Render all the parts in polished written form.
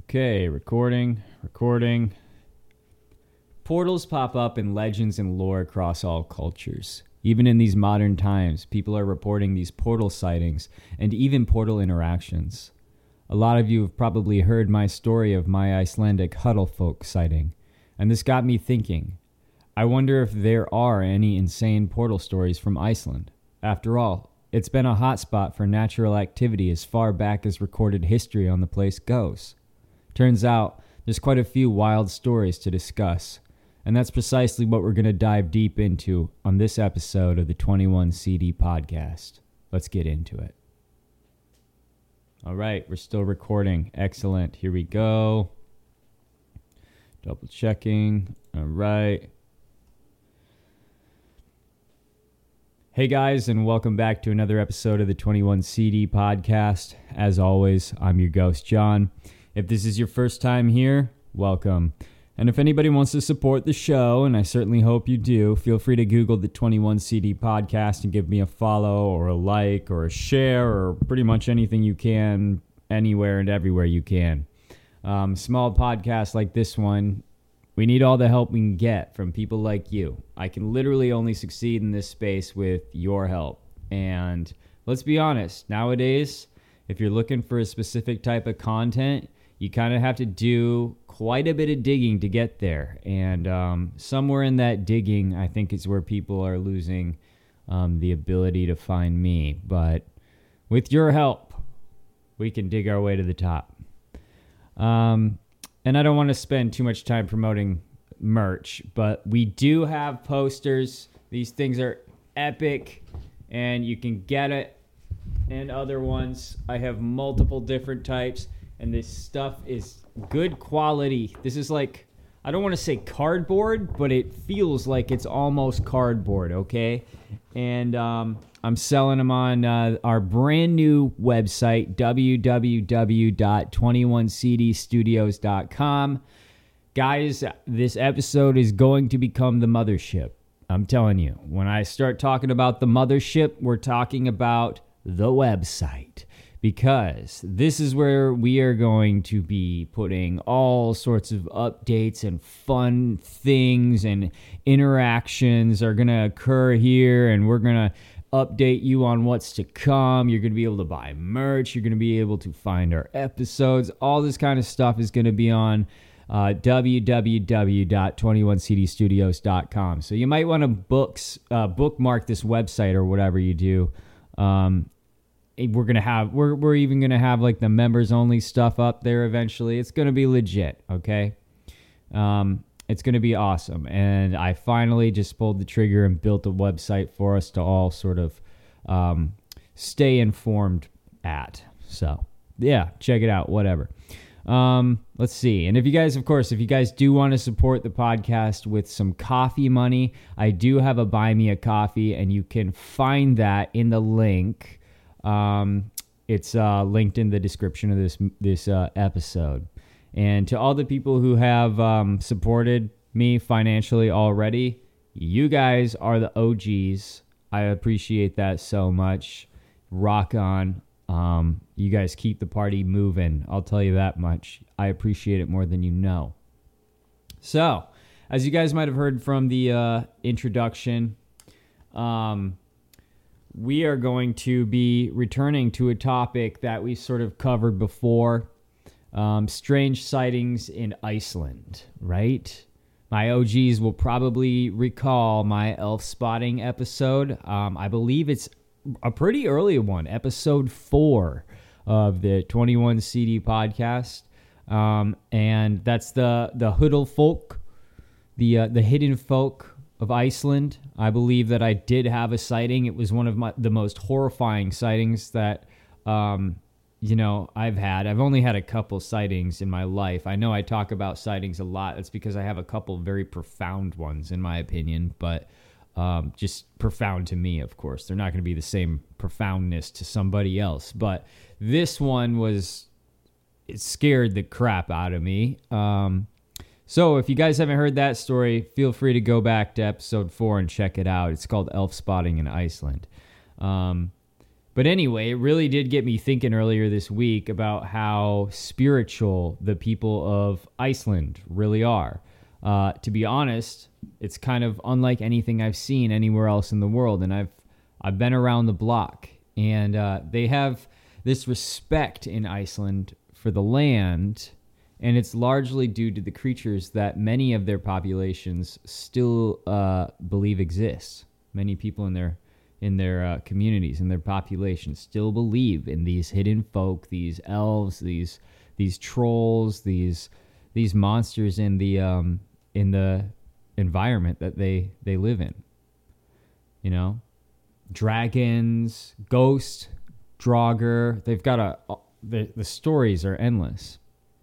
Okay, recording. Portals pop up in legends and lore across all cultures. Even in these modern times, people are reporting these portal sightings and even portal interactions. A lot of you have probably heard my story of my Icelandic Huddlefolk sighting, and this got me thinking. I wonder if there are any insane portal stories from Iceland. After all, it's been a hotspot for natural activity as far back as recorded history on the place goes. Turns out, there's quite a few wild stories to discuss, and that's precisely what we're going to dive deep into on this episode of the 21 CD podcast. Let's get into it. All right, we're still recording. Excellent. Here we go. Double checking. All right. Hey guys, and welcome back to another episode of the 21 CD podcast. As always, I'm your ghost, John. If this is your first time here, welcome. And if anybody wants to support the show, and I certainly hope you do, feel free to Google the 21 CD podcast and give me a follow or a like or a share or pretty much anything you can, anywhere and everywhere you can. Small podcasts like this one, we need all the help we can get from people like you. I can literally only succeed in this space with your help. And let's be honest, nowadays, if you're looking for a specific type of content, you kind of have to do quite a bit of digging to get there. And somewhere in that digging, I think is where people are losing the ability to find me. But with your help, we can dig our way to the top. And I don't want to spend too much time promoting merch, but we do have posters. These things are epic, and you can get it. And other ones, I have multiple different types. And this stuff is good quality. This is like, I don't want to say cardboard, but it feels like it's almost cardboard, okay? And I'm selling them on our brand new website, www.21cdstudios.com. Guys, this episode is going to become the mothership. I'm telling you, when I start talking about the mothership, we're talking about the website. Because this is where we are going to be putting all sorts of updates and fun things and interactions are going to occur here, and we're going to update you on what's to come. You're going to be able to buy merch. You're going to be able to find our episodes. All this kind of stuff is going to be on www.21cdstudios.com. So you might want to bookmark this website or whatever you do. We're even gonna have like the members only stuff up there eventually. It's gonna be legit, okay? It's gonna be awesome. And I finally just pulled the trigger and built a website for us to all sort of stay informed at. So yeah, check it out. Whatever. Let's see. And if you guys do want to support the podcast with some coffee money, I do have a Buy Me a Coffee, and you can find that in the link. It's linked in the description of this episode. And to all the people who have supported me financially already, you guys are the OGs. I appreciate that so much. Rock on. You guys keep the party moving. I'll tell you that much. I appreciate it more than you know. So, as you guys might have heard from the introduction, we are going to be returning to a topic that we sort of covered before, strange sightings in Iceland, right? My OGs will probably recall my elf spotting episode. I believe it's a pretty early one, episode 4 of the 21 CD podcast. And that's the Huddle folk, the hidden folk of Iceland. I believe that I did have a sighting. It was one of the most horrifying sightings that, I've had. I've only had a couple sightings in my life. I know I talk about sightings a lot. That's because I have a couple very profound ones, in my opinion, but just profound to me, of course. They're not going to be the same profoundness to somebody else. But this one it scared the crap out of me. So if you guys haven't heard that story, feel free to go back to episode 4 and check it out. It's called Elf Spotting in Iceland. But anyway, it really did get me thinking earlier this week about how spiritual the people of Iceland really are. To be honest, it's kind of unlike anything I've seen anywhere else in the world, and I've been around the block, and they have this respect in Iceland for the land, and it's largely due to the creatures that many of their populations still believe exist. Many people in their communities, in their populations, still believe in these hidden folk, these elves, these trolls, these monsters in the environment that they live in. You know, dragons, ghosts, Draugr. They've got the stories are endless.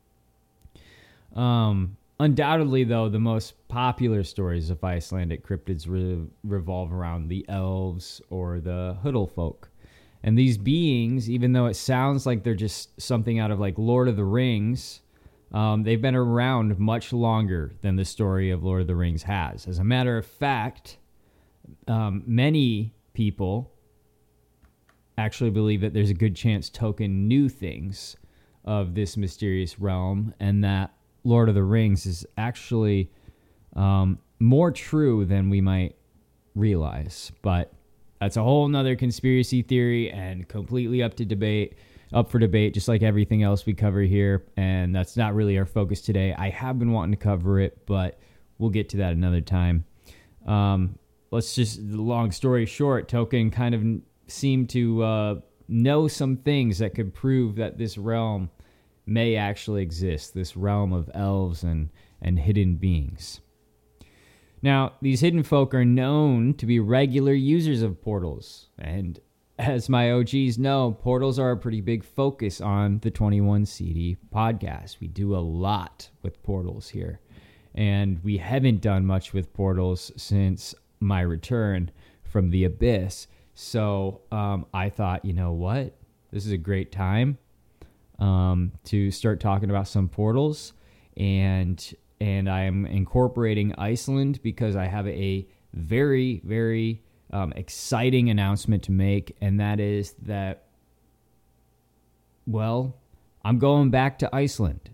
Undoubtedly, though, the most popular stories of Icelandic cryptids revolve around the elves or the Huldfolk. And these beings, even though it sounds like they're just something out of like Lord of the Rings, they've been around much longer than the story of Lord of the Rings has. As a matter of fact, many people actually believe that there's a good chance Tolkien knew things of this mysterious realm, and that Lord of the Rings is actually more true than we might realize. But that's a whole nother conspiracy theory and completely up for debate, just like everything else we cover here. And that's not really our focus today. I have been wanting to cover it, but we'll get to that another time. Let's just, long story short, Tolkien kind of seemed to know some things that could prove that this realm may actually exist, this realm of elves and hidden beings. Now, these hidden folk are known to be regular users of portals, and as my OGs know, portals are a pretty big focus on the 21CD podcast. We do a lot with portals here, and we haven't done much with portals since my return from the Abyss. So I thought, you know what? This is a great time to start talking about some portals, and I am incorporating Iceland because I have a very, very exciting announcement to make, and that is that, well, I'm going back to Iceland.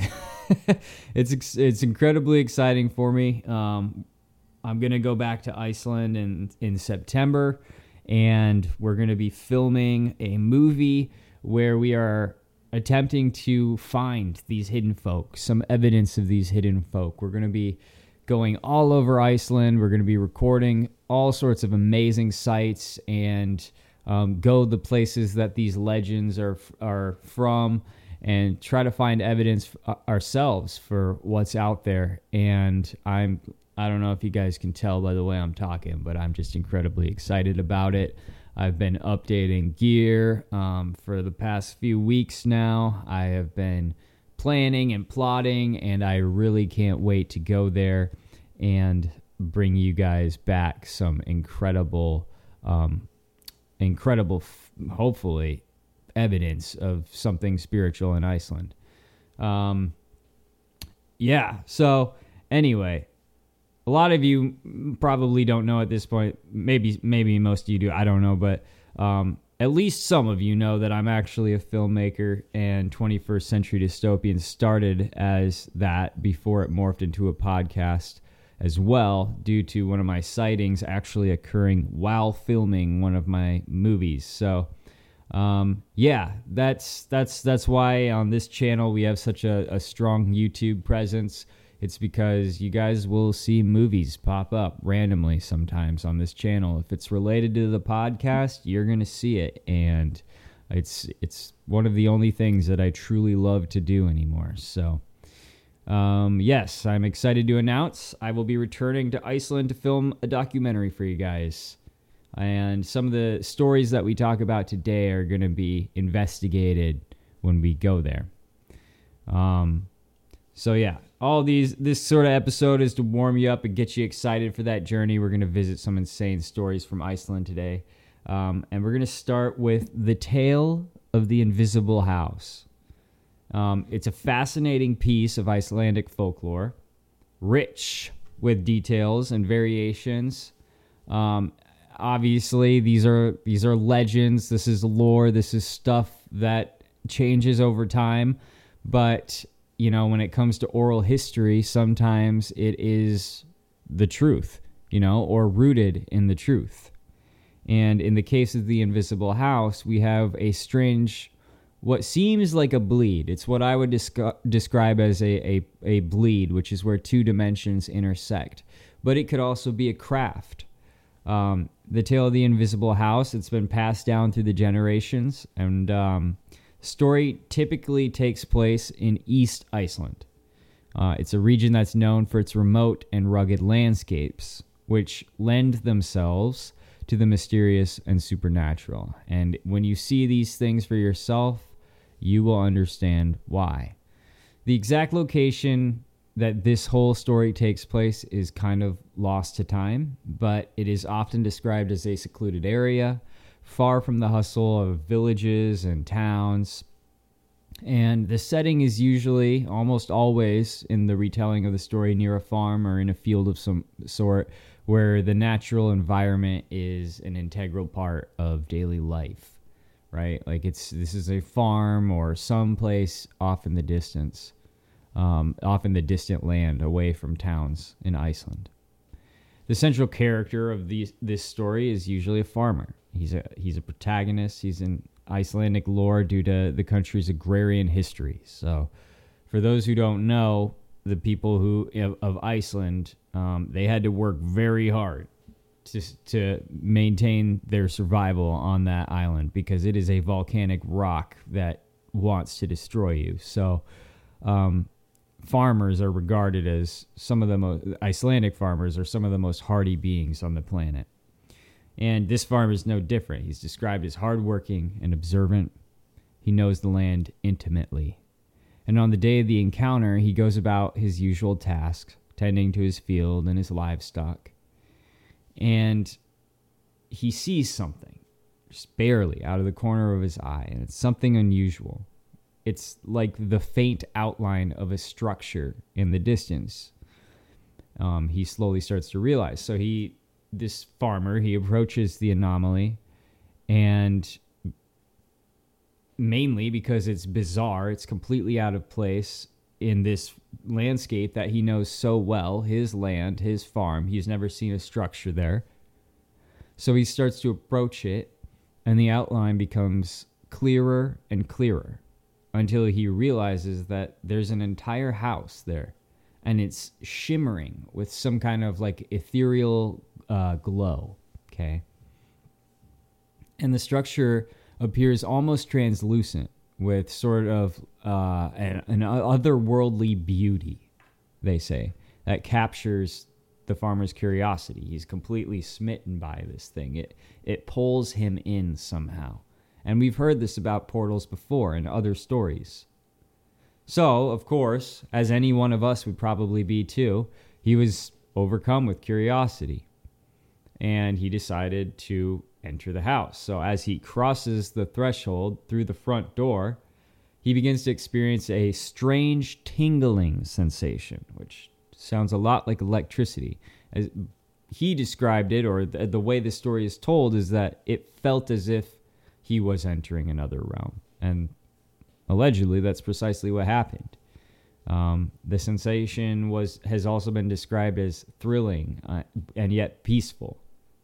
It's incredibly exciting for me. I'm going to go back to Iceland in September, and we're going to be filming a movie where we are attempting to find these hidden folk, some evidence of these hidden folk. We're going to be going all over Iceland. We're going to be recording all sorts of amazing sites and go the places that these legends are from, and try to find evidence ourselves for what's out there. And I don't know if you guys can tell by the way I'm talking, but I'm just incredibly excited about it. I've been updating gear for the past few weeks now. I have been planning and plotting, and I really can't wait to go there and bring you guys back some incredible, hopefully, evidence of something spiritual in Iceland. So anyway, a lot of you probably don't know at this point. Maybe most of you do. I don't know, but at least some of you know that I'm actually a filmmaker, and 21st Century Dystopian started as that before it morphed into a podcast as well, due to one of my sightings actually occurring while filming one of my movies. So, that's why on this channel we have such a strong YouTube presence. It's because you guys will see movies pop up randomly sometimes on this channel. If it's related to the podcast, you're going to see it. And it's one of the only things that I truly love to do anymore. So, yes, I'm excited to announce I will be returning to Iceland to film a documentary for you guys. And some of the stories that we talk about today are going to be investigated when we go there. So yeah, this sort of episode is to warm you up and get you excited for that journey. We're going to visit some insane stories from Iceland today. And we're going to start with The Tale of the Invisible House. It's a fascinating piece of Icelandic folklore, rich with details and variations. obviously these are legends. This is lore. This is stuff that changes over time. But, when it comes to oral history, sometimes it is the truth, or rooted in the truth. And in the case of the invisible house, we have a strange, what seems like a bleed. It's what I would describe as a bleed, which is where two dimensions intersect. But it could also be a craft. The tale of the invisible house, it's been passed down through the generations, and story typically takes place in East Iceland. It's a region that's known for its remote and rugged landscapes, which lend themselves to the mysterious and supernatural. And when you see these things for yourself, you will understand why. The exact location that this whole story takes place is kind of lost to time, but it is often described as a secluded area, far from the hustle of villages and towns. And the setting is usually, almost always, in the retelling of the story near a farm or in a field of some sort, where the natural environment is an integral part of daily life, right? Like this is a farm or someplace off in the distance, off in the distant land away from towns in Iceland. The central character of this story is usually a farmer. He's a protagonist. He's in Icelandic lore due to the country's agrarian history. So for those who don't know, the people of Iceland, they had to work very hard to maintain their survival on that island, because it is a volcanic rock that wants to destroy you. So farmers are regarded as Icelandic farmers are some of the most hardy beings on the planet. And this farmer is no different. He's described as hardworking and observant. He knows the land intimately. And on the day of the encounter, he goes about his usual tasks, tending to his field and his livestock. And he sees something, just barely, out of the corner of his eye. And it's something unusual. It's like the faint outline of a structure in the distance. He slowly starts to realize. So this farmer, he approaches the anomaly, and mainly because it's bizarre, it's completely out of place in this landscape that he knows so well, his land, his farm. He's never seen a structure there. So he starts to approach it, and the outline becomes clearer and clearer until he realizes that there's an entire house there, and it's shimmering with some kind of like ethereal glow, okay? And the structure appears almost translucent with sort of an otherworldly beauty, they say, that captures the farmer's curiosity. He's completely smitten by this thing. It pulls him in somehow. And we've heard this about portals before in other stories. So, of course, as any one of us would probably be too, he was overcome with curiosity. And he decided to enter the house. So as he crosses the threshold through the front door, he begins to experience a strange tingling sensation, which sounds a lot like electricity. As he described it, or the way the story is told, is that it felt as if he was entering another realm. And allegedly, that's precisely what happened. The sensation has also been described as thrilling and yet peaceful.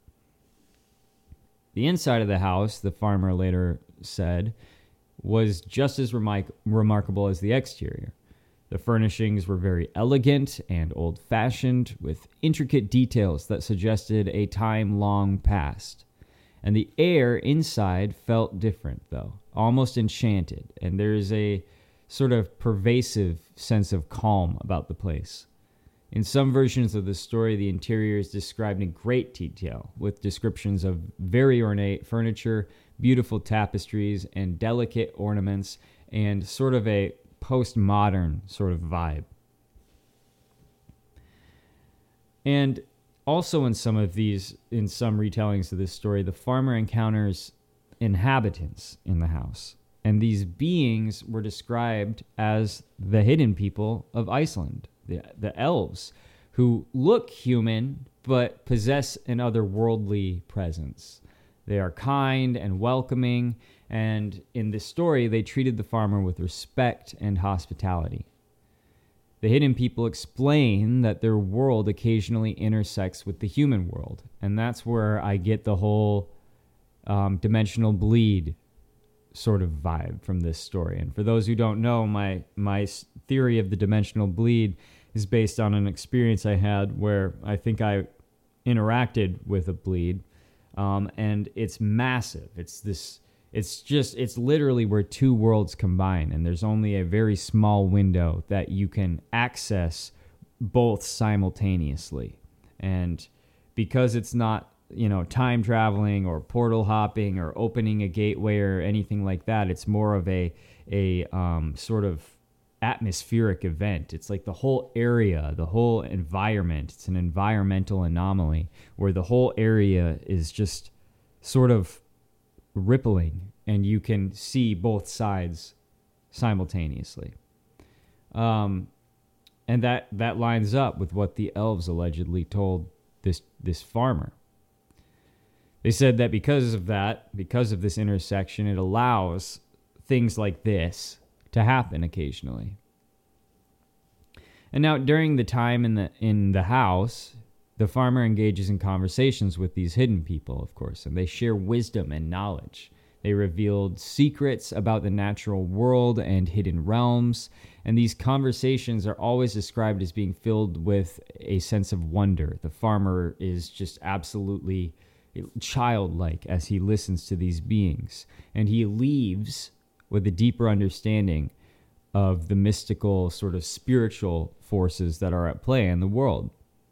The inside of the house, the farmer later said, was just as remarkable as the exterior. The furnishings were very elegant and old-fashioned, with intricate details that suggested a time long past. And the air inside felt different, though, almost enchanted, and there's a sort of pervasive sense of calm about the place. In some versions of the story, the interior is described in great detail, with descriptions of very ornate furniture, beautiful tapestries, and delicate ornaments, and sort of a postmodern sort of vibe. And also in some retellings of this story, the farmer encounters inhabitants in the house. And these beings were described as the hidden people of Iceland, the elves, who look human but possess an otherworldly presence. They are kind and welcoming, and in this story, they treated the farmer with respect and hospitality. The hidden people explain that their world occasionally intersects with the human world, and that's where I get the whole dimensional bleed sort of vibe from this story. And for those who don't know, my theory of the dimensional bleed is based on an experience I had where I think I interacted with a bleed, and it's massive. It's literally where two worlds combine, and there's only a very small window that you can access both simultaneously. And because it's not, time traveling or portal hopping or opening a gateway or anything like that, it's more of a sort of atmospheric event. It's like the whole area, the whole environment. It's an environmental anomaly where the whole area is just sort of rippling, and you can see both sides simultaneously. And that lines up with what the elves allegedly told this farmer. They said that because of this intersection, it allows things like this to happen occasionally. And now, during the time in the house, the farmer engages in conversations with these hidden people, of course, and they share wisdom and knowledge. They revealed secrets about the natural world and hidden realms, and these conversations are always described as being filled with a sense of wonder. The farmer is just absolutely childlike as he listens to these beings, and he leaves with a deeper understanding of the mystical, sort of spiritual forces that are at play in the world,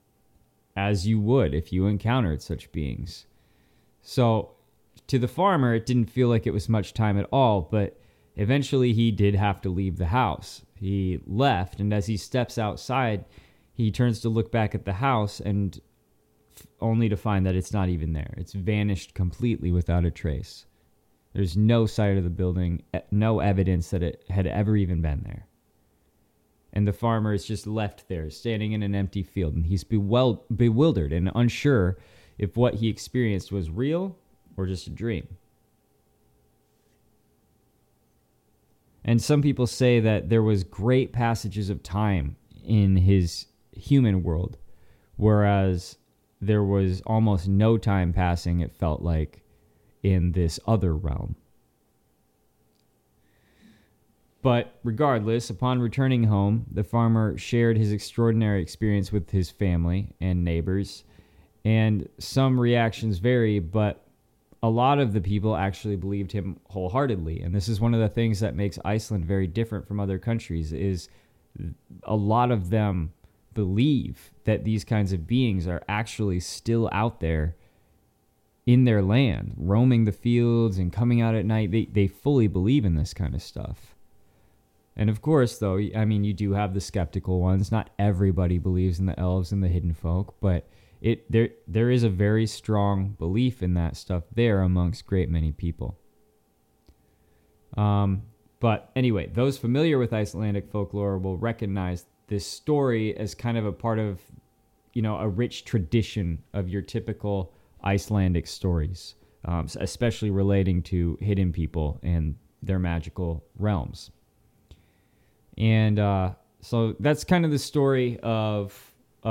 as you would if you encountered such beings. So, to the farmer, it didn't feel like it was much time at all, but eventually he did have to leave the house. He left, and as he steps outside, he turns to look back at the house, and only to find that it's not even there. It's vanished completely without a trace. There's no sight of the building, no evidence that it had ever even been there. And the farmer is just left there, standing in an empty field, and he's bewildered and unsure if what he experienced was real or just a dream. And some people say that there was great passages of time in his human world, whereas there was almost no time passing, it felt like, in this other realm. But regardless, upon returning home, the farmer shared his extraordinary experience with his family and neighbors, and some reactions vary, but a lot of the people actually believed him wholeheartedly. And this is one of the things that makes Iceland very different from other countries, is a lot of them believe that these kinds of beings are actually still out there in their land, roaming the fields and coming out at night. They fully believe in this kind of stuff. And of course, though, I mean, you do have the skeptical ones. Not everybody believes in the elves and the hidden folk, but there is a very strong belief in that stuff there amongst great many people. But anyway, those familiar with Icelandic folklore will recognize this story as kind of a part of, a rich tradition of your typical Icelandic stories, especially relating to hidden people and their magical realms. And so that's kind of the story of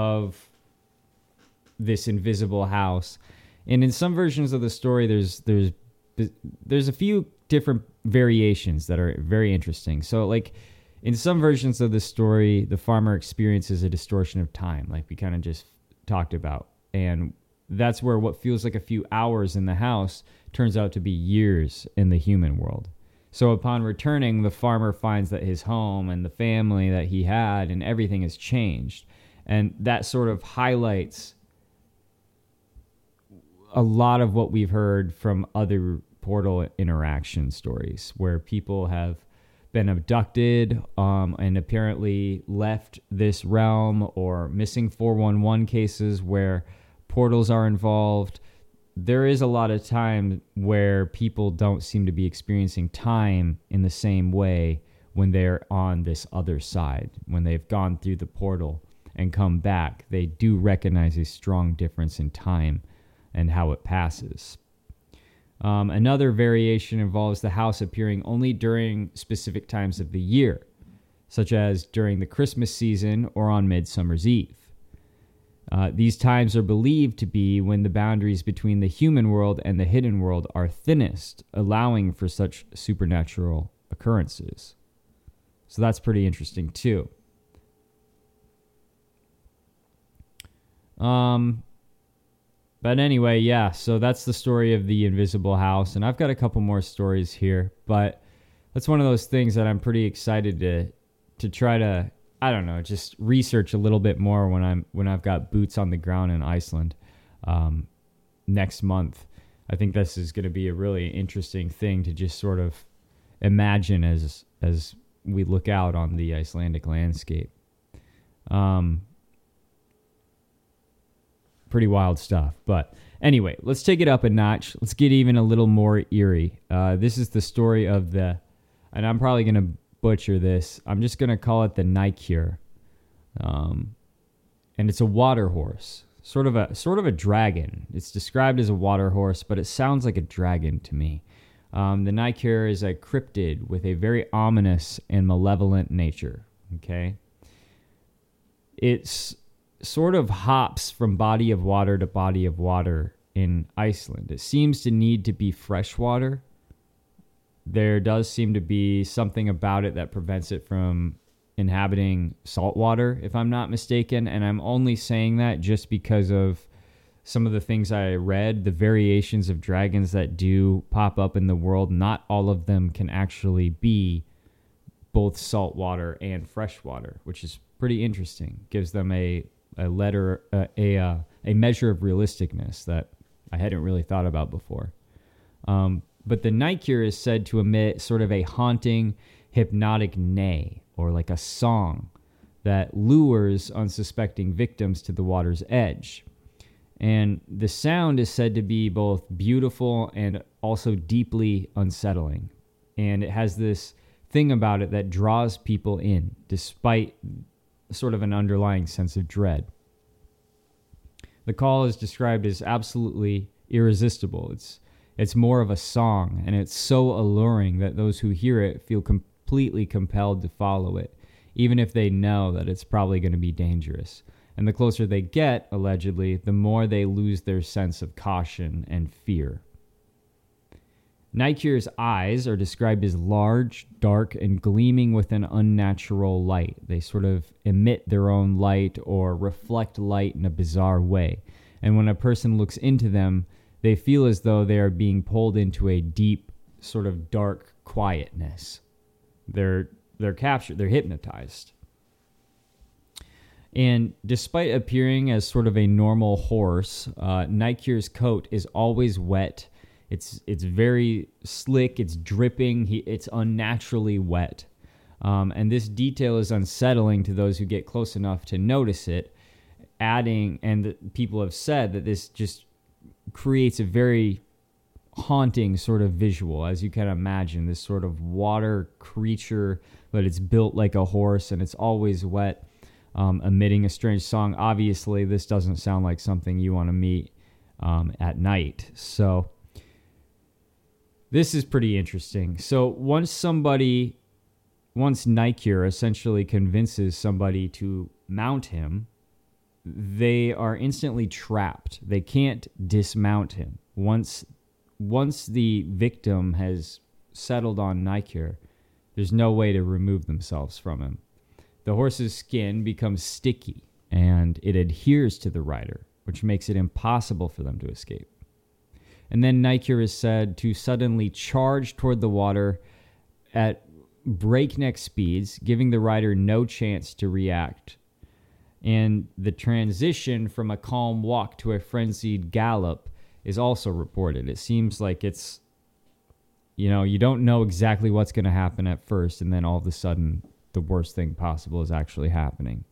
this invisible house. And in some versions of the story, there's a few different variations that are very interesting. So, like, in some versions of the story, the farmer experiences a distortion of time, like we kind of just talked about. And that's where what feels like a few hours in the house turns out to be years in the human world. So upon returning, the farmer finds that his home and the family that he had and everything has changed. And that sort of highlights a lot of what we've heard from other portal interaction stories, where people have been abducted and apparently left this realm, or missing 411 cases where portals are involved. There is a lot of time where people don't seem to be experiencing time in the same way when they're on this other side, when they've gone through the portal and come back, they do recognize a strong difference in time and how it passes. Another variation involves the house appearing only during specific times of the year, such as during the Christmas season or on Midsummer's Eve. These times are believed to be when the boundaries between the human world and the hidden world are thinnest, allowing for such supernatural occurrences. So that's pretty interesting too. But anyway, yeah, so that's the story of the invisible house. And I've got a couple more stories here, but that's one of those things that I'm pretty excited to try to, I don't know, just research a little bit more when I've got boots on the ground in Iceland next month. I think this is going to be a really interesting thing to just sort of imagine as we look out on the Icelandic landscape. Pretty wild stuff. But anyway, let's take it up a notch. Let's get even a little more eerie. This is the story of and I'm probably going to butcher this. I'm just going to call it the Neikur. And it's a water horse, sort of a dragon. It's described as a water horse, but it sounds like a dragon to me. The Neikur is a cryptid with a very ominous and malevolent nature. Okay. It's sort of hops from body of water to body of water in Iceland. It seems to need to be fresh water. There does seem to be something about it that prevents it from inhabiting salt water, if I'm not mistaken. And I'm only saying that just because of some of the things I read, the variations of dragons that do pop up in the world. Not all of them can actually be both salt water and fresh water, which is pretty interesting. Gives them a measure of realisticness that I hadn't really thought about before. But the Neikur is said to emit sort of a haunting, hypnotic neigh, or like a song that lures unsuspecting victims to the water's edge. And the sound is said to be both beautiful and also deeply unsettling. And it has this thing about it that draws people in, despite sort of an underlying sense of dread. The call is described as absolutely irresistible. It's more of a song, and it's so alluring that those who hear it feel completely compelled to follow it, even if they know that it's probably going to be dangerous. And the closer they get, allegedly, the more they lose their sense of caution and fear. Neikur's eyes are described as large, dark, and gleaming with an unnatural light. They sort of emit their own light or reflect light in a bizarre way. And when a person looks into them, they feel as though they are being pulled into a deep, sort of dark quietness. They're captured, they're hypnotized. And despite appearing as sort of a normal horse, Neikur's coat is always wet. It's very slick. It's dripping. It's unnaturally wet. And this detail is unsettling to those who get close enough to notice it. People have said that this just creates a very haunting sort of visual, as you can imagine, this sort of water creature, but it's built like a horse and it's always wet, emitting a strange song. Obviously, this doesn't sound like something you want to meet at night. So this is pretty interesting. So once Neikur essentially convinces somebody to mount him, they are instantly trapped. They can't dismount him. Once the victim has settled on Neikur, there's no way to remove themselves from him. The horse's skin becomes sticky, and it adheres to the rider, which makes it impossible for them to escape. And then Neikur is said to suddenly charge toward the water at breakneck speeds, giving the rider no chance to react. And the transition from a calm walk to a frenzied gallop is also reported. It seems like it's, you don't know exactly what's going to happen at first, and then all of a sudden, the worst thing possible is actually happening.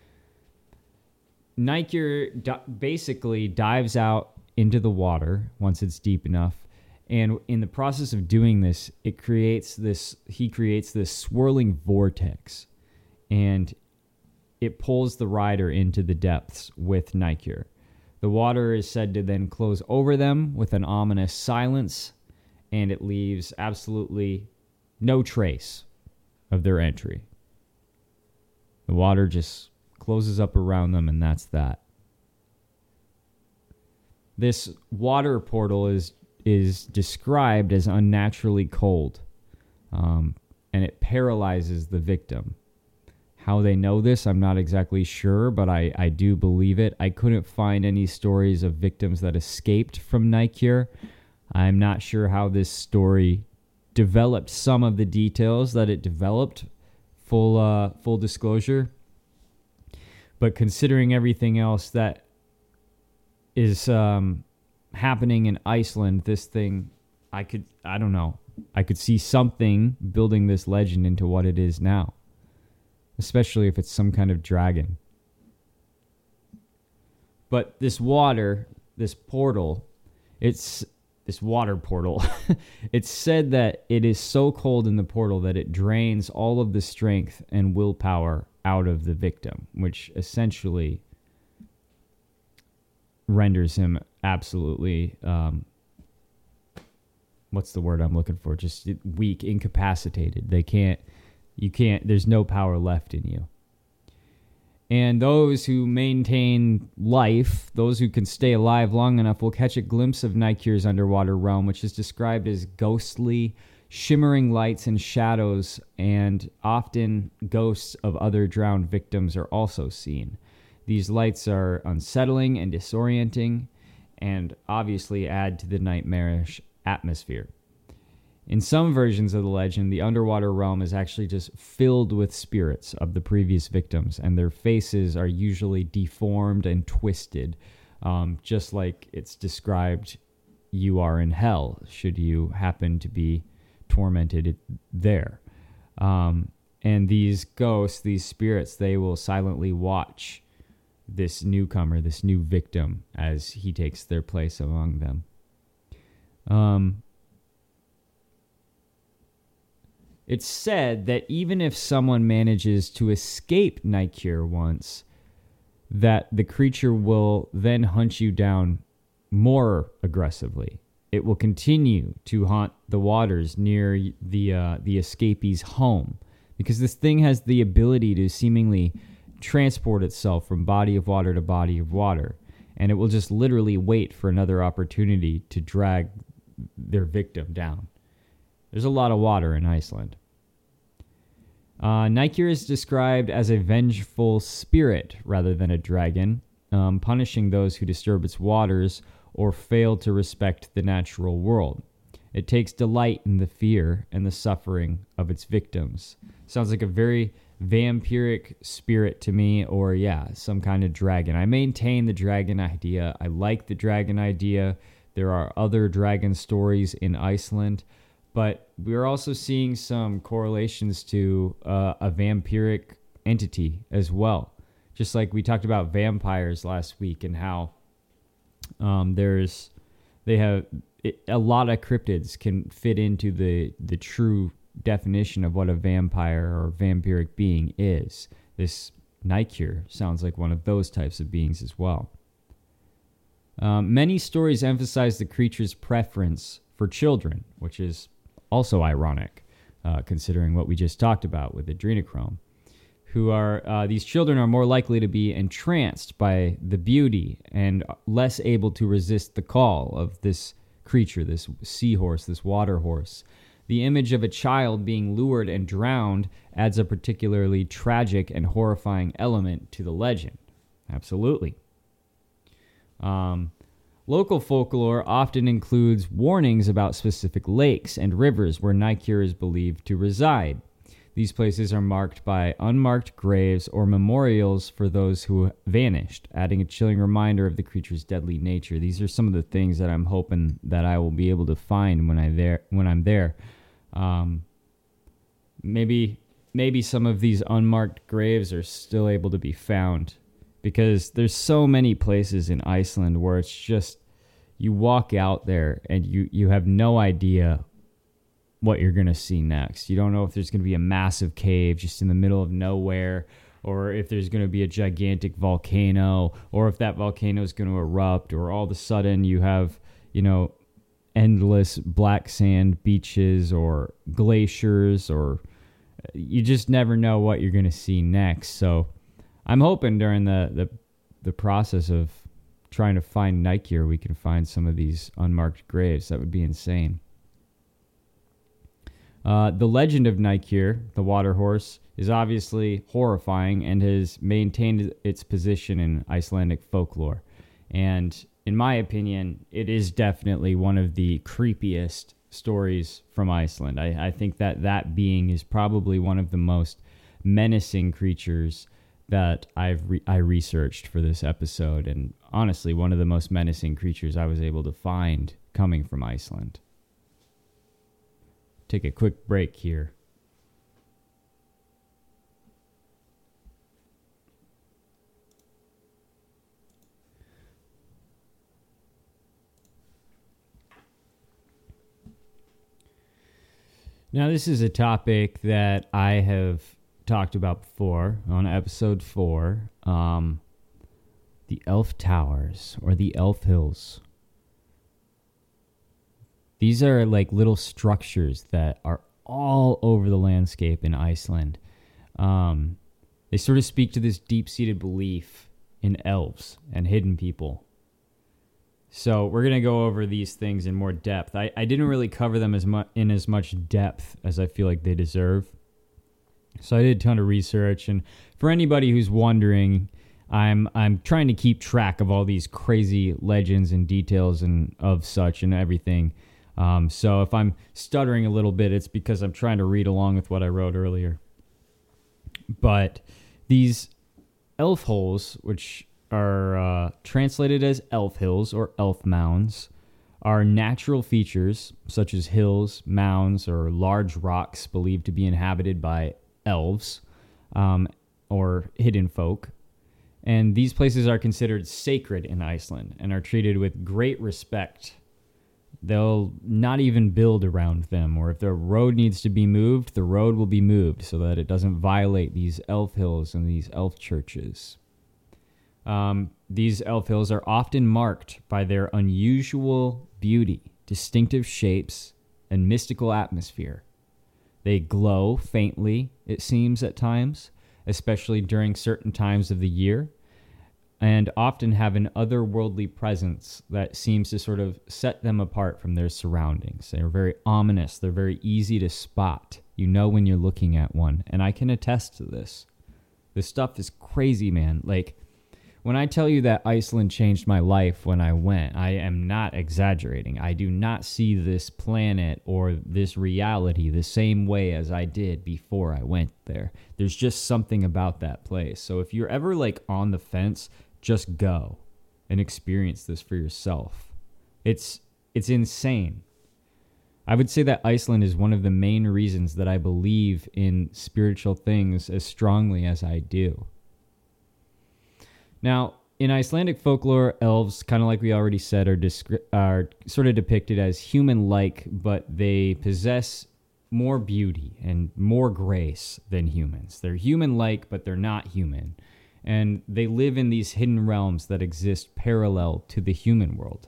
Neikur basically dives out into the water once it's deep enough, and in the process of doing this, he creates this swirling vortex, and it pulls the rider into the depths with Nykure. The water is said to then close over them with an ominous silence, and it leaves absolutely no trace of their entry. The water just closes up around them, and that's that. This water portal is described as unnaturally cold, and it paralyzes the victim. How they know this, I'm not exactly sure, but I do believe it. I couldn't find any stories of victims that escaped from Nykure. I'm not sure how this story developed some of the details that it developed, full disclosure. But considering everything else that is happening in Iceland, this thing, I don't know. I could see something building this legend into what it is now, especially if it's some kind of dragon. But this water, this portal, it's this water portal. It's said that it is so cold in the portal that it drains all of the strength and willpower out of the victim, which essentially renders him absolutely, what's the word I'm looking for? Just weak, incapacitated. There's no power left in you. And those who maintain life, those who can stay alive long enough, will catch a glimpse of Nykure's underwater realm, which is described as ghostly, shimmering lights and shadows, and often ghosts of other drowned victims are also seen. These lights are unsettling and disorienting, and obviously add to the nightmarish atmosphere. In some versions of the legend, the underwater realm is actually just filled with spirits of the previous victims, and their faces are usually deformed and twisted, just like it's described you are in hell, should you happen to be tormented there. And these ghosts, these spirits, they will silently watch this newcomer, this new victim, as he takes their place among them. It's said that even if someone manages to escape Nykure once, that the creature will then hunt you down more aggressively. It will continue to haunt the waters near the escapee's home, because this thing has the ability to seemingly transport itself from body of water to body of water, and it will just literally wait for another opportunity to drag their victim down. There's a lot of water in Iceland. Nykure is described as a vengeful spirit rather than a dragon, punishing those who disturb its waters or fail to respect the natural world. It takes delight in the fear and the suffering of its victims. Sounds like a very vampiric spirit to me, or some kind of dragon. I maintain the dragon idea. I like the dragon idea. There are other dragon stories in Iceland, but we're also seeing some correlations to a vampiric entity as well. Just like we talked about vampires last week and how a lot of cryptids can fit into the true definition of what a vampire or vampiric being is. This Nykure sounds like one of those types of beings as well. Many stories emphasize the creature's preference for children, which is also ironic, considering what we just talked about with adrenochrome. These children are more likely to be entranced by the beauty and less able to resist the call of this creature, this seahorse, this water horse. The image of a child being lured and drowned adds a particularly tragic and horrifying element to the legend. Absolutely. Local folklore often includes warnings about specific lakes and rivers where Nykure is believed to reside. These places are marked by unmarked graves or memorials for those who vanished, adding a chilling reminder of the creature's deadly nature. These are some of the things that I'm hoping that I will be able to find when I'm there. Maybe some of these unmarked graves are still able to be found, because there's so many places in Iceland where it's just, you walk out there and you have no idea what you're going to see next. You don't know if there's going to be a massive cave just in the middle of nowhere, or if there's going to be a gigantic volcano, or if that volcano is going to erupt, or all of a sudden you have, endless black sand beaches or glaciers, or you just never know what you're going to see next. So I'm hoping during the process of trying to find Nikeir, we can find some of these unmarked graves. That would be insane. The legend of Nikeir, the water horse, is obviously horrifying and has maintained its position in Icelandic folklore. And in my opinion, it is definitely one of the creepiest stories from Iceland. I think that being is probably one of the most menacing creatures that I researched for this episode, and honestly, one of the most menacing creatures I was able to find coming from Iceland. Take a quick break here. Now, this is a topic that I have talked about before on episode 4, the Elf Towers, or the Elf Hills. These are like little structures that are all over the landscape in Iceland. They sort of speak to this deep-seated belief in elves and hidden people. So we're going to go over these things in more depth. I didn't really cover them in as much depth as I feel like they deserve. So I did a ton of research, and for anybody who's wondering, I'm trying to keep track of all these crazy legends and details and of such and everything. So if I'm stuttering a little bit, it's because I'm trying to read along with what I wrote earlier. But these elf holes, which are translated as elf hills or elf mounds, are natural features such as hills, mounds, or large rocks believed to be inhabited by elves or hidden folk. And these places are considered sacred in Iceland and are treated with great respect. They'll not even build around them, or if the road needs to be moved, the road will be moved so that it doesn't violate these elf hills and these elf churches. These elf hills are often marked by their unusual beauty, distinctive shapes, and mystical atmosphere. They glow faintly, it seems at times, especially during certain times of the year, and often have an otherworldly presence that seems to sort of set them apart from their surroundings. They're very ominous. They're very easy to spot. You know when you're looking at one, and I can attest to this. This stuff is crazy, man. Like, when I tell you that Iceland changed my life when I went, I am not exaggerating. I do not see this planet or this reality the same way as I did before I went there. There's just something about that place. So if you're ever like on the fence, just go and experience this for yourself. It's insane. I would say that Iceland is one of the main reasons that I believe in spiritual things as strongly as I do. Now, in Icelandic folklore, elves, kind of like we already said, are sort of depicted as human-like, but they possess more beauty and more grace than humans. They're human-like, but they're not human. And they live in these hidden realms that exist parallel to the human world.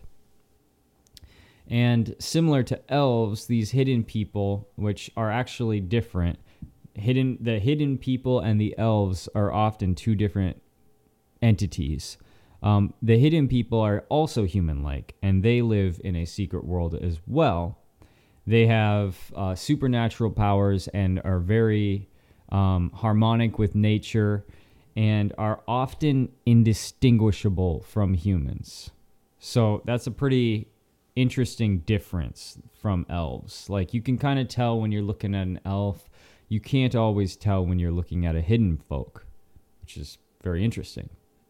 And similar to elves, these hidden people, which are actually different, the hidden people and the elves are often two different entities. The hidden people are also human-like, and they live in a secret world as well. They have supernatural powers and are very harmonic with nature and are often indistinguishable from humans. So that's a pretty interesting difference from elves. Like, you can kind of tell when you're looking at an elf. You can't always tell when you're looking at a hidden folk, which is very interesting.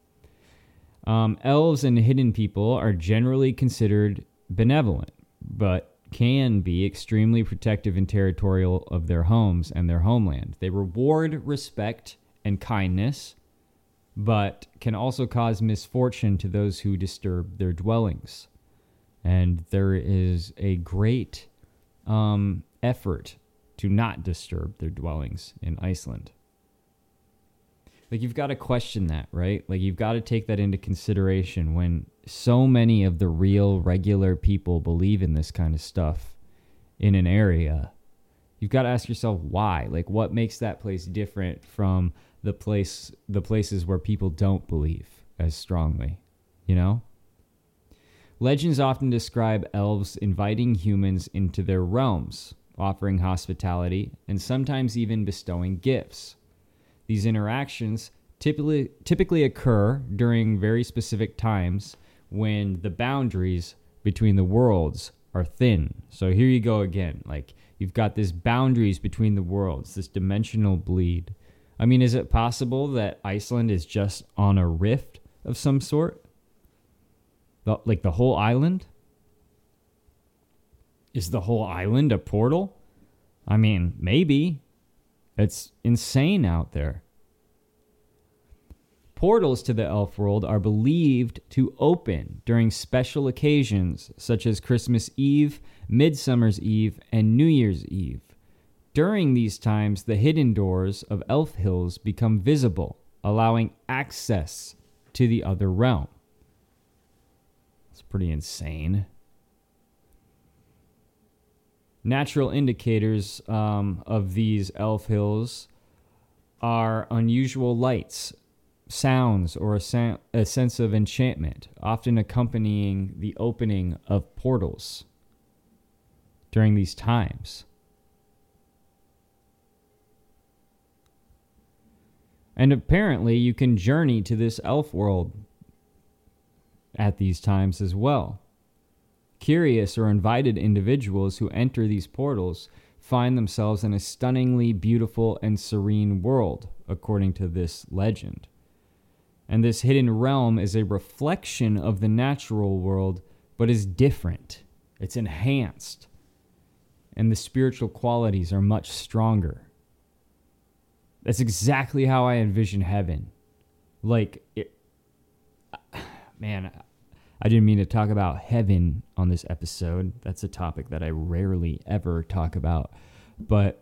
Elves and hidden people are generally considered benevolent, but can be extremely protective and territorial of their homes and their homeland. They reward respect and kindness, but can also cause misfortune to those who disturb their dwellings. And there is a great effort to not disturb their dwellings in Iceland. Like, you've got to question that, right? Like, you've got to take that into consideration when so many of the real, regular people believe in this kind of stuff in an area. You've got to ask yourself why. Like, what makes that place different from the places where people don't believe as strongly, you know? Legends often describe elves inviting humans into their realms, offering hospitality, and sometimes even bestowing gifts. These interactions typically occur during very specific times when the boundaries between the worlds are thin. So here you go again. Like, you've got this boundaries between the worlds, this dimensional bleed. I mean, is it possible that Iceland is just on a rift of some sort? Like the whole island? Is the whole island a portal? I mean, maybe. It's insane out there. Portals to the elf world are believed to open during special occasions such as Christmas Eve, Midsummer's Eve, and New Year's Eve. During these times, the hidden doors of Elf Hills become visible, allowing access to the other realm. It's pretty insane. Natural indicators of these elf hills are unusual lights, sounds, or a sense of enchantment, often accompanying the opening of portals during these times. And apparently you can journey to this elf world at these times as well. Curious or invited individuals who enter these portals find themselves in a stunningly beautiful and serene world, according to this legend. And this hidden realm is a reflection of the natural world, but is different. It's enhanced. And the spiritual qualities are much stronger. That's exactly how I envision heaven. Man, I didn't mean to talk about heaven on this episode. That's a topic that I rarely ever talk about. But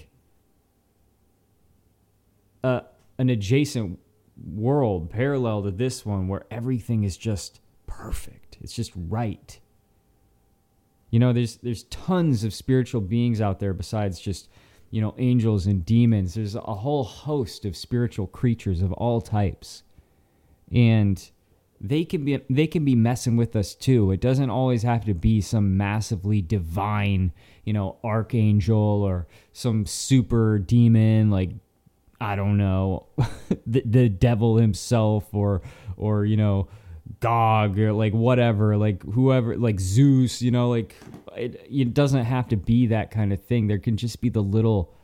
an adjacent world parallel to this one where everything is just perfect. It's just right. You know, there's tons of spiritual beings out there besides just, you know, angels and demons. There's a whole host of spiritual creatures of all types. And they can be messing with us too. It doesn't always have to be some massively divine, you know, archangel or some super demon like, I don't know, the devil himself or you know, Gog or like whatever, like whoever, like Zeus, you know, like it doesn't have to be that kind of thing. There can just be the little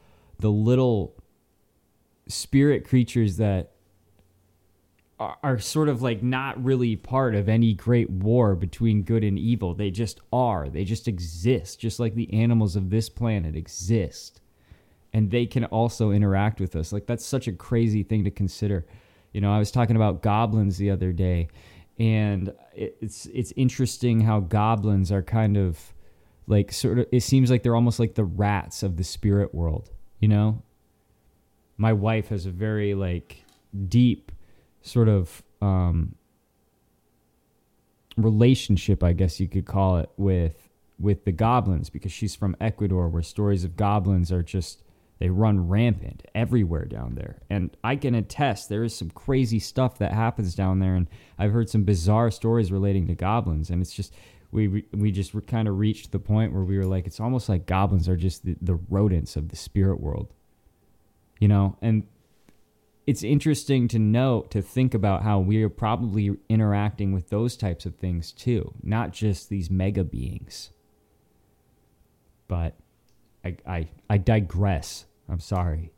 spirit creatures that are sort of like not really part of any great war between good and evil. They just are. They just exist, just like the animals of this planet exist. And they can also interact with us. Like, that's such a crazy thing to consider. You know, I was talking about goblins the other day, and it's interesting how goblins are kind of like it seems like they're almost like the rats of the spirit world, you know? My wife has a very like deep sort of relationship, I guess you could call it, with the goblins, because she's from Ecuador, where stories of goblins are just, they run rampant everywhere down there. And I can attest there is some crazy stuff that happens down there, and I've heard some bizarre stories relating to goblins, and it's just we just kind of reached the point where we were like, it's almost like goblins are just the rodents of the spirit world, you know? And it's interesting to think about how we are probably interacting with those types of things too, not just these mega beings. But I digress. I'm sorry.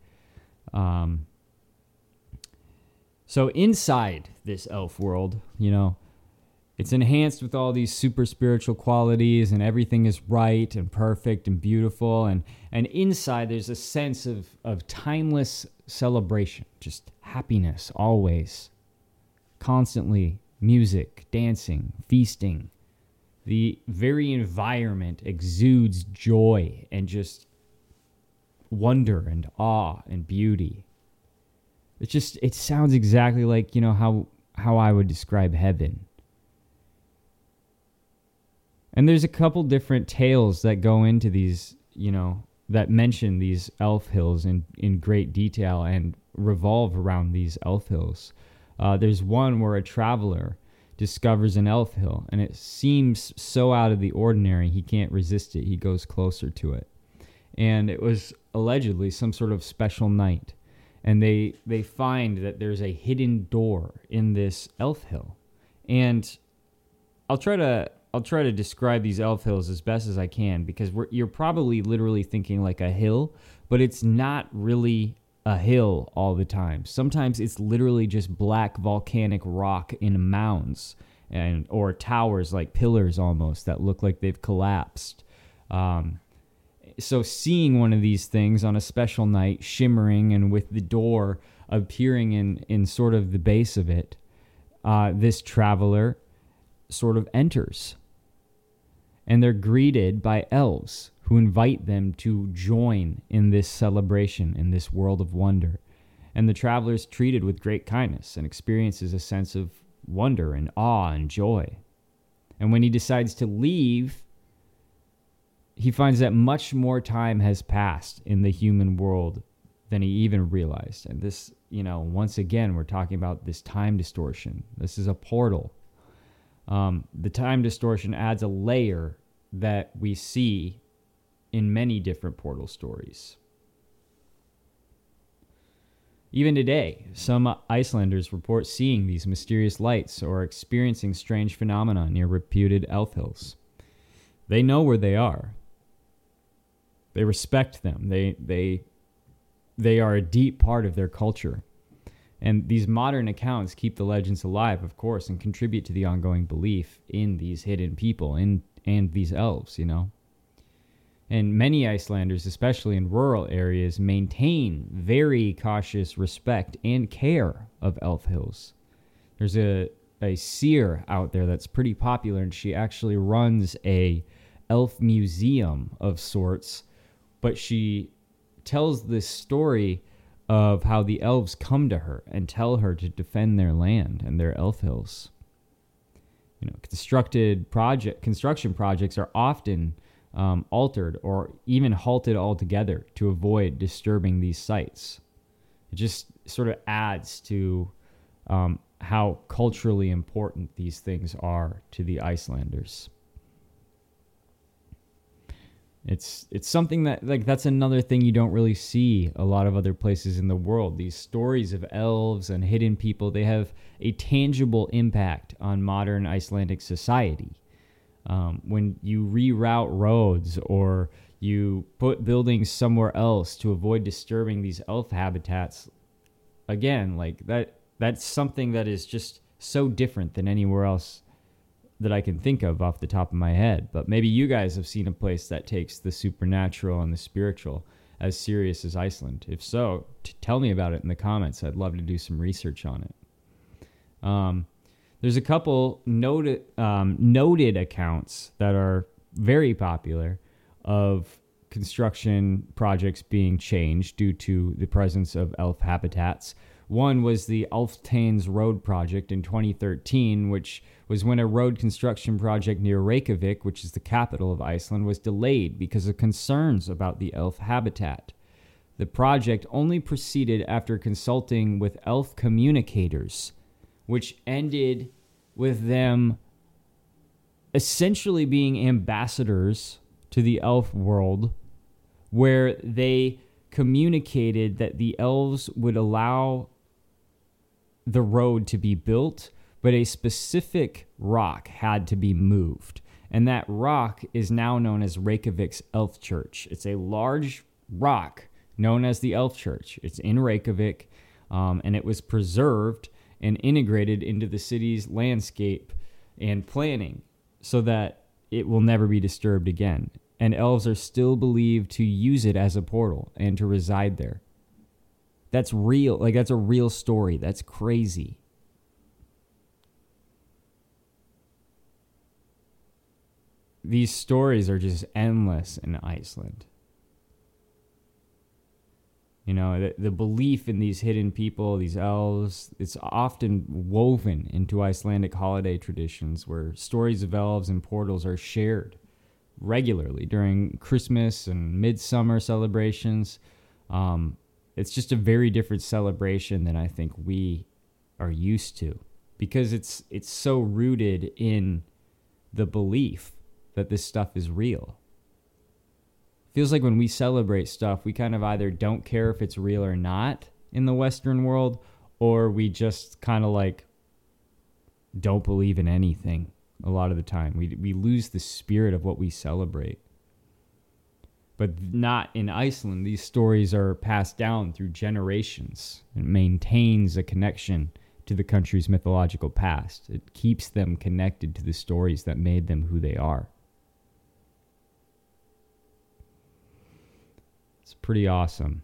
So inside this elf world, you know, it's enhanced with all these super spiritual qualities, and everything is right and perfect and beautiful. And inside there's a sense of timeless celebration, just happiness always, constantly music, dancing, feasting. The very environment exudes joy and just wonder and awe and beauty. it sounds exactly like, how I would describe heaven. And there's a couple different tales that go into these, that mention these elf hills in great detail and revolve around these elf hills. There's one where a traveler discovers an elf hill, and it seems so out of the ordinary, he can't resist it. He goes closer to it. And it was allegedly some sort of special night. And they find that there's a hidden door in this elf hill. And I'll try to describe these elf hills as best as I can, because you're probably literally thinking like a hill, but it's not really a hill all the time. Sometimes it's literally just black volcanic rock in mounds or towers, like pillars almost, that look like they've collapsed. So seeing one of these things on a special night, shimmering and with the door appearing in sort of the base of it, this traveler sort of enters. And they're greeted by elves who invite them to join in this celebration, in this world of wonder. And the traveler is treated with great kindness and experiences a sense of wonder and awe and joy. And when he decides to leave, he finds that much more time has passed in the human world than he even realized. And this, once again, we're talking about this time distortion. This is a portal. The time distortion adds a layer that we see in many different portal stories. Even today, some Icelanders report seeing these mysterious lights or experiencing strange phenomena near reputed elf hills. They know where they are. They respect them. They are a deep part of their culture. And these modern accounts keep the legends alive, of course, and contribute to the ongoing belief in these hidden people and these elves, And many Icelanders, especially in rural areas, maintain very cautious respect and care of elf hills. There's a seer out there that's pretty popular, and she actually runs a elf museum of sorts, but she tells this story of how the elves come to her and tell her to defend their land and their elf hills. Construction projects are often altered or even halted altogether to avoid disturbing these sites. It just sort of adds to how culturally important these things are to the Icelanders. It's something that, that's another thing you don't really see a lot of other places in the world. These stories of elves and hidden people, they have a tangible impact on modern Icelandic society. When you reroute roads or you put buildings somewhere else to avoid disturbing these elf habitats, again, that's something that is just so different than anywhere else that I can think of off the top of my head. But maybe you guys have seen a place that takes the supernatural and the spiritual as serious as Iceland. If so, tell me about it in the comments. I'd love to do some research on it. There's a couple noted accounts that are very popular of construction projects being changed due to the presence of elf habitats. One was the Alftanes Road project in 2013, which was when a road construction project near Reykjavik, which is the capital of Iceland, was delayed because of concerns about the elf habitat. The project only proceeded after consulting with elf communicators, which ended with them essentially being ambassadors to the elf world, where they communicated that the elves would allow the road to be built, but a specific rock had to be moved. And that rock is now known as Reykjavik's Elf Church. It's a large rock known as the Elf Church. It's in Reykjavik, and it was preserved and integrated into the city's landscape and planning so that it will never be disturbed again. And elves are still believed to use it as a portal and to reside there. That's real. That's a real story. That's crazy. These stories are just endless in Iceland. You know, the belief in these hidden people, these elves, it's often woven into Icelandic holiday traditions where stories of elves and portals are shared regularly during Christmas and midsummer celebrations. It's just a very different celebration than I think we are used to, because it's so rooted in the belief that this stuff is real. Feels like when we celebrate stuff, we kind of either don't care if it's real or not in the Western world, or we just kind of like don't believe in anything a lot of the time. We lose the spirit of what we celebrate. But not in Iceland. These stories are passed down through generations. It maintains a connection to the country's mythological past. It keeps them connected to the stories that made them who they are. It's pretty awesome.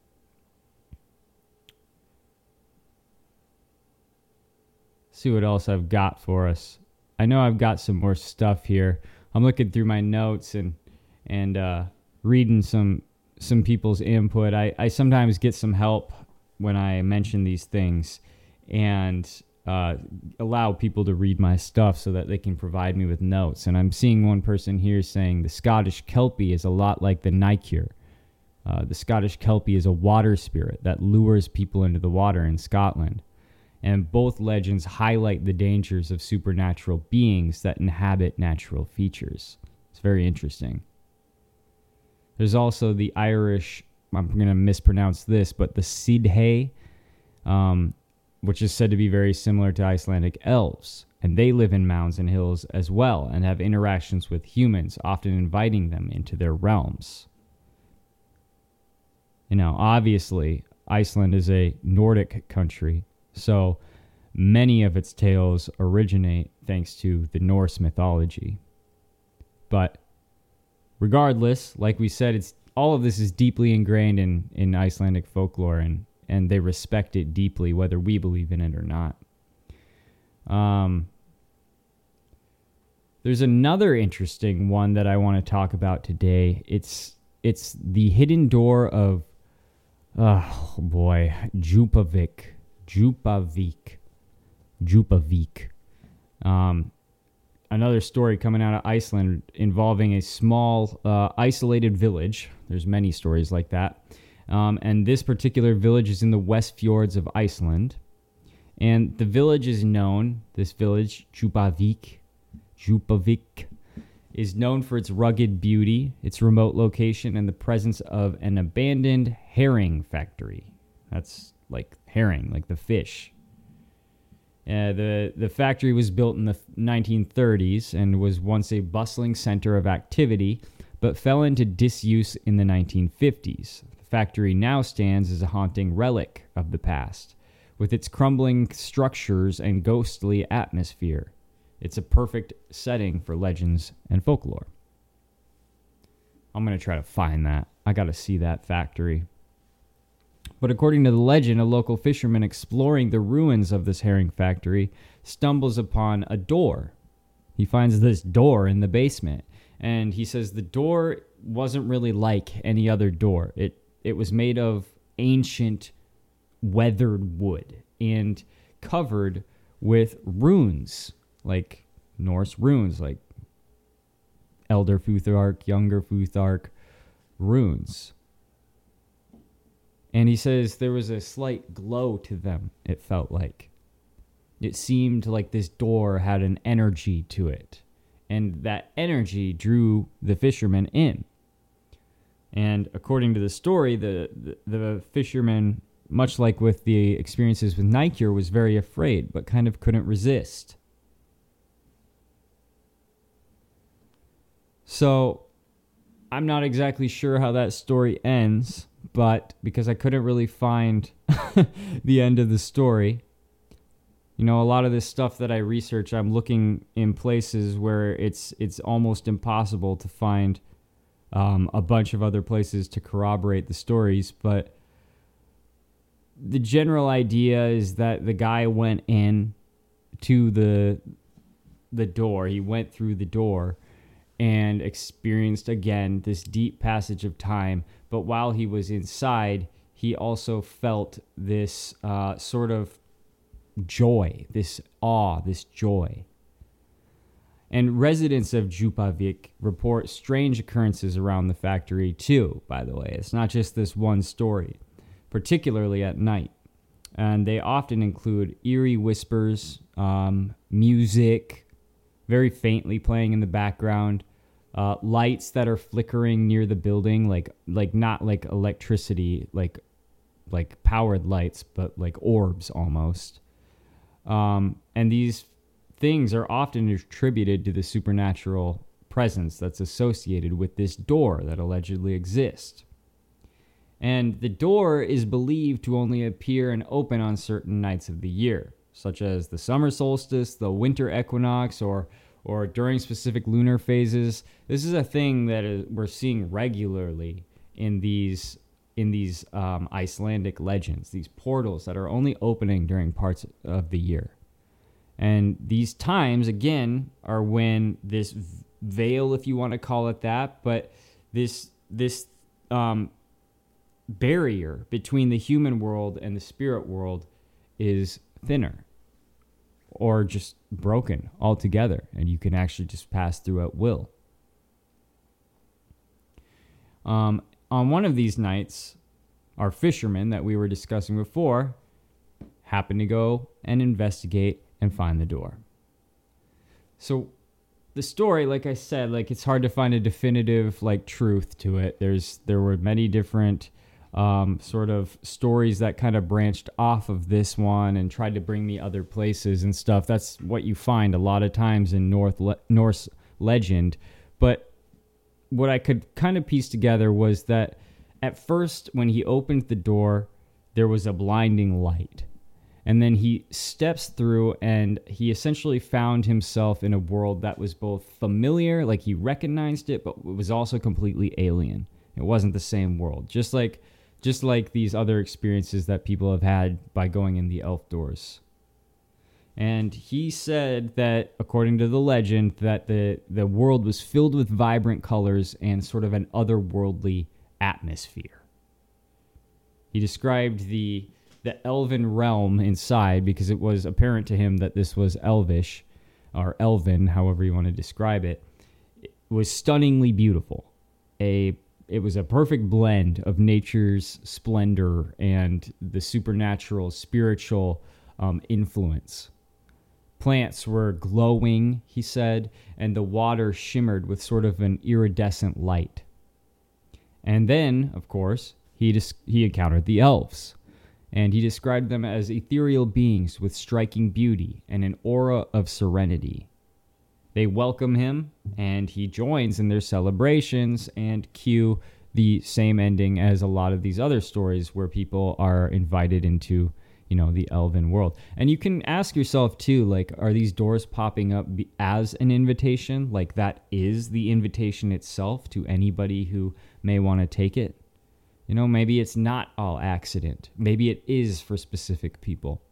See what else I've got for us. I know I've got some more stuff here. I'm looking through my notes and reading some people's input. I sometimes get some help when I mention these things, and allow people to read my stuff so that they can provide me with notes. And I'm seeing one person here saying the Scottish Kelpie is a lot like the Nykur. The Scottish Kelpie is a water spirit that lures people into the water in Scotland. And both legends highlight the dangers of supernatural beings that inhabit natural features. It's very interesting. There's also the Irish, I'm going to mispronounce this, but the Sidhe, which is said to be very similar to Icelandic elves. And they live in mounds and hills as well and have interactions with humans, often inviting them into their realms. You know, obviously, Iceland is a Nordic country, so many of its tales originate thanks to the Norse mythology. But regardless, like we said, all of this is deeply ingrained in Icelandic folklore, and they respect it deeply, whether we believe in it or not. There's another interesting one that I want to talk about today. It's the hidden door of, oh boy, Djupavik. Another story coming out of Iceland involving a small, isolated village. There's many stories like that. And this particular village is in the West Fjords of Iceland. And the village is known, this village, Djupavik, is known for its rugged beauty, its remote location, and the presence of an abandoned herring factory. That's like herring, like the fish. The factory was built in the 1930s and was once a bustling center of activity, but fell into disuse in the 1950s. The factory now stands as a haunting relic of the past, with its crumbling structures and ghostly atmosphere. It's a perfect setting for legends and folklore. I'm going to try to find that. I got to see that factory. But according to the legend, a local fisherman exploring the ruins of this herring factory stumbles upon a door. He finds this door in the basement, and he says the door wasn't really like any other door. It was made of ancient weathered wood and covered with runes, like Norse runes, like Elder Futhark, Younger Futhark runes. And he says there was a slight glow to them, it felt like. It seemed like this door had an energy to it. And that energy drew the fisherman in. And according to the story, the fisherman, much like with the experiences with Nykur, was very afraid, but kind of couldn't resist. So, I'm not exactly sure how that story ends, but because I couldn't really find the end of the story. You know, a lot of this stuff that I research, I'm looking in places where it's almost impossible to find a bunch of other places to corroborate the stories. But the general idea is that the guy went in to the door. He went through the door and experienced again this deep passage of time. But while he was inside, he also felt this sort of joy, this awe, this joy. And residents of Djupavik report strange occurrences around the factory too, by the way. It's not just this one story, particularly at night. And they often include eerie whispers, music, very faintly playing in the background, lights that are flickering near the building, like not like electricity, like powered lights, but like orbs almost. And these things are often attributed to the supernatural presence that's associated with this door that allegedly exists. And the door is believed to only appear and open on certain nights of the year, such as the summer solstice, the winter equinox, or during specific lunar phases. This is a thing that we're seeing regularly in these Icelandic legends, these portals that are only opening during parts of the year. And these times, again, are when this veil, if you want to call it that, but this barrier between the human world and the spirit world is thinner or just broken altogether, and you can actually just pass through at will. On one of these nights, our fisherman that we were discussing before happened to go and investigate and find the door. So the story, like I said, it's hard to find a definitive truth to it. There were many different sort of stories that kind of branched off of this one and tried to bring me other places and stuff. That's what you find a lot of times in Norse legend. But what I could kind of piece together was that at first, when he opened the door, there was a blinding light. And then he steps through and he essentially found himself in a world that was both familiar, like he recognized it, but it was also completely alien. It wasn't the same world. Just like these other experiences that people have had by going in the elf doors. And he said that, according to the legend, that the world was filled with vibrant colors and sort of an otherworldly atmosphere. He described the elven realm inside, because it was apparent to him that this was elvish, or elven, however you want to describe it. It was stunningly beautiful. It was a perfect blend of nature's splendor and the supernatural, spiritual influence. Plants were glowing, he said, and the water shimmered with sort of an iridescent light. And then, of course, he encountered the elves. And he described them as ethereal beings with striking beauty and an aura of serenity. They welcome him, and he joins in their celebrations and cue the same ending as a lot of these other stories where people are invited into, the elven world. And you can ask yourself, too, are these doors popping up as an invitation? That is the invitation itself to anybody who may want to take it? Maybe it's not all accident. Maybe it is for specific people.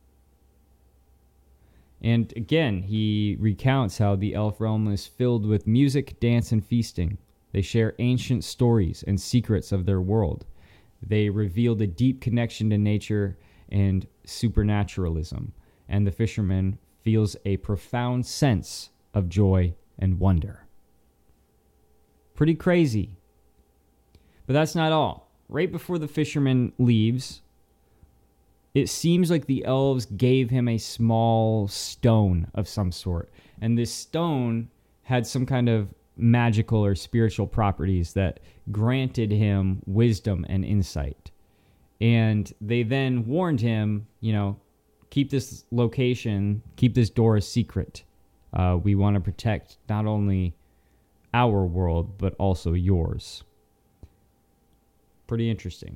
And again, he recounts how the elf realm is filled with music, dance, and feasting. They share ancient stories and secrets of their world. They revealed a deep connection to nature and supernaturalism. And the fisherman feels a profound sense of joy and wonder. Pretty crazy. But that's not all. Right before the fisherman leaves, it seems like the elves gave him a small stone of some sort. And this stone had some kind of magical or spiritual properties that granted him wisdom and insight. And they then warned him, keep this location, keep this door a secret. We want to protect not only our world, but also yours. Pretty interesting.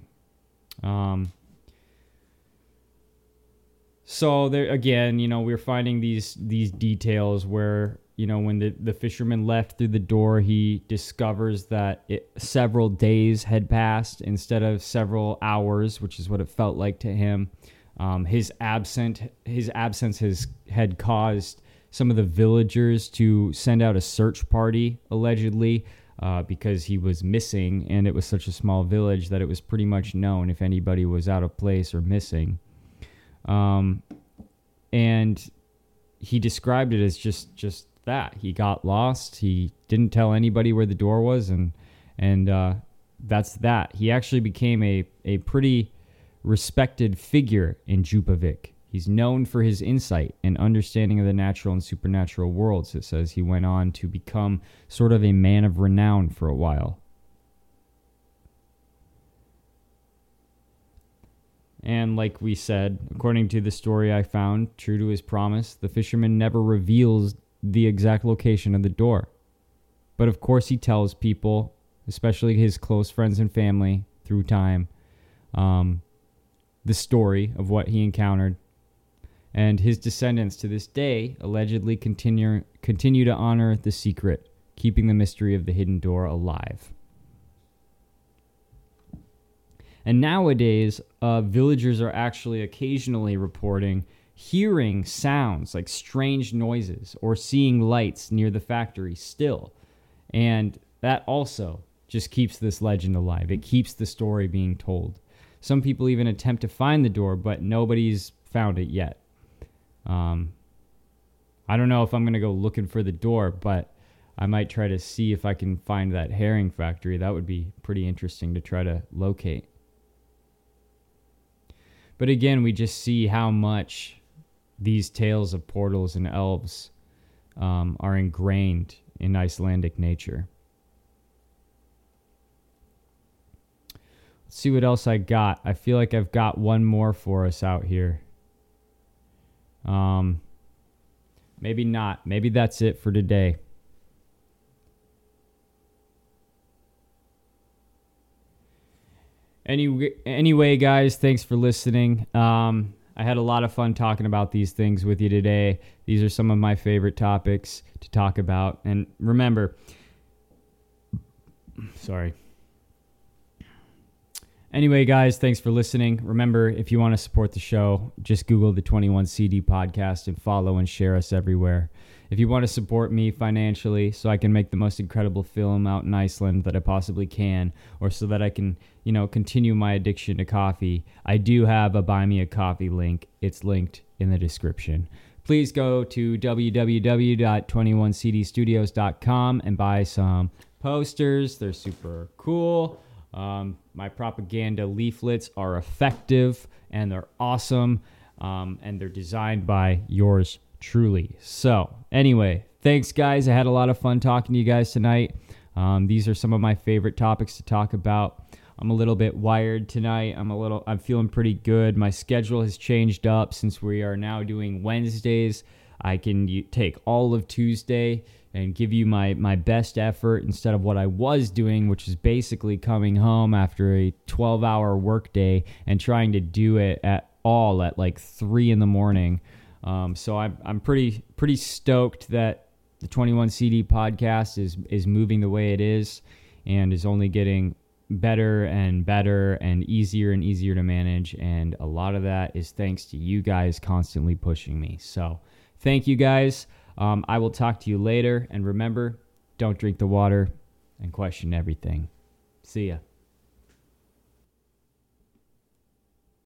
So there again, we're finding these details where, when the fisherman left through the door, he discovers that several days had passed instead of several hours, which is what it felt like to him. His absence had caused some of the villagers to send out a search party, allegedly, because he was missing, and it was such a small village that it was pretty much known if anybody was out of place or missing. And he described it as just that. He got lost. He didn't tell anybody where the door was, and that's that. He actually became a pretty respected figure in Djupovic. He's known for his insight and understanding of the natural and supernatural worlds. It says he went on to become sort of a man of renown for a while. And like we said, according to the story I found, true to his promise, the fisherman never reveals the exact location of the door. But of course he tells people, especially his close friends and family through time, the story of what he encountered. And his descendants to this day allegedly continue to honor the secret, keeping the mystery of the hidden door alive. And nowadays, villagers are actually occasionally reporting hearing sounds like strange noises or seeing lights near the factory still. And that also just keeps this legend alive. It keeps the story being told. Some people even attempt to find the door, but nobody's found it yet. I don't know if I'm going to go looking for the door, but I might try to see if I can find that herring factory. That would be pretty interesting to try to locate. But again, we just see how much these tales of portals and elves are ingrained in Icelandic nature. Let's see what else I got. I feel like I've got one more for us out here. Maybe not. Maybe that's it for today. Anyway, guys, thanks for listening. I had a lot of fun talking about these things with you today. These are some of my favorite topics to talk about. And remember, Anyway, guys, thanks for listening. Remember, if you want to support the show, just Google the 21CD podcast and follow and share us everywhere. If you want to support me financially so I can make the most incredible film out in Iceland that I possibly can, or so that I can, continue my addiction to coffee, I do have a Buy Me a Coffee link. It's linked in the description. Please go to www.21cdstudios.com and buy some posters. They're super cool. My propaganda leaflets are effective and they're awesome, and they're designed by yours truly. So anyway, thanks guys. I had a lot of fun talking to you guys tonight. These are some of my favorite topics to talk about. I'm a little bit wired tonight. I'm feeling pretty good. My schedule has changed up since we are now doing Wednesdays. I can take all of Tuesday and give you my best effort instead of what I was doing, which is basically coming home after a 12-hour workday and trying to do it at like 3 a.m. So I'm pretty stoked that the 21CD podcast is moving the way it is and is only getting better and better and easier to manage. And a lot of that is thanks to you guys constantly pushing me. So thank you guys. I will talk to you later. And remember, don't drink the water and question everything. See ya.